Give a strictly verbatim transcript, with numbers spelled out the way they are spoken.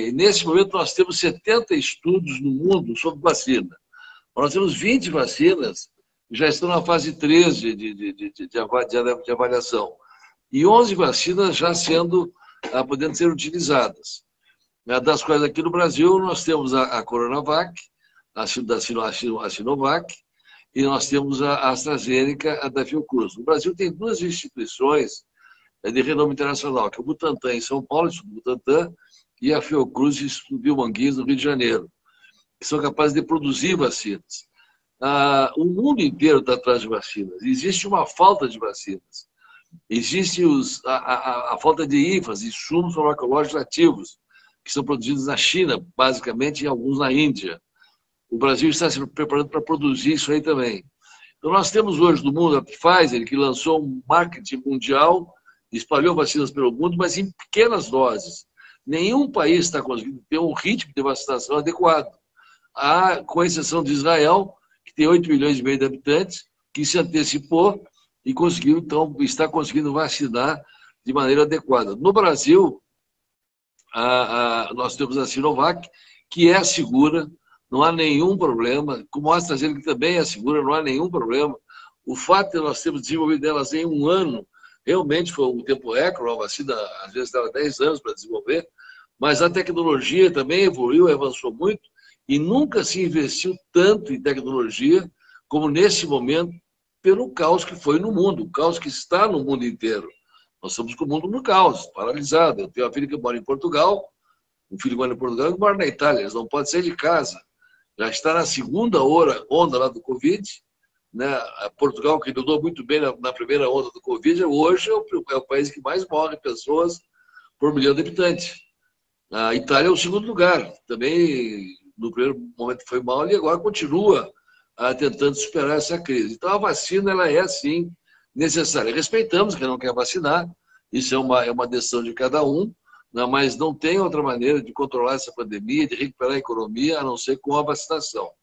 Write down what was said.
E nesse momento nós temos setenta estudos no mundo sobre vacina. Nós temos vinte vacinas que já estão na fase três de, de, de, de, de, de avaliação. E onze vacinas já sendo, ah, podendo ser utilizadas. Das quais aqui no Brasil nós temos a, a Coronavac, a, a, a Sinovac, e nós temos a AstraZeneca, a da Fiocruz. O Brasil tem duas instituições de renome internacional, que é o Butantan em São Paulo, o Butantan, e a Fiocruz, Instituto Biomanguinhos, no Rio de Janeiro, que são capazes de produzir vacinas. Ah, o mundo inteiro está atrás de vacinas. Existe uma falta de vacinas. Existe os, a, a, a falta de I F As, insumos farmacológicos ativos, que são produzidos na China, basicamente, e alguns na Índia. O Brasil está se preparando para produzir isso aí também. Então, nós temos hoje no mundo a Pfizer, que lançou um marketing mundial, espalhou vacinas pelo mundo, mas em pequenas doses. Nenhum país está conseguindo ter um ritmo de vacinação adequado. Há, com exceção de Israel, que tem oito milhões e meio de habitantes, que se antecipou e conseguiu, então, está conseguindo vacinar de maneira adequada. No Brasil, a, a, nós temos a Sinovac, que é segura, não há nenhum problema, como a AstraZeneca também é segura, não há nenhum problema. O fato de nós termos desenvolvido elas em um ano, realmente foi um tempo recorde, a vacina às vezes dava dez anos para desenvolver, mas a tecnologia também evoluiu, avançou muito, e nunca se investiu tanto em tecnologia como nesse momento, pelo caos que foi no mundo, o caos que está no mundo inteiro. Nós estamos com o mundo no caos, paralisado. Eu tenho uma filha que mora em Portugal, um filho que mora em Portugal e mora na Itália, eles não podem sair de casa. Já está na segunda onda lá do Covid, né? Portugal, que lidou muito bem na, na primeira onda do Covid, hoje é o, é o país que mais morre pessoas por milhão de habitantes. A Itália é o segundo lugar, também no primeiro momento foi mal e agora continua ah, tentando superar essa crise. Então a vacina ela é sim necessária. Respeitamos quem não quer vacinar, isso é uma, é uma decisão de cada um, né? Mas não tem outra maneira de controlar essa pandemia, de recuperar a economia, a não ser com a vacinação.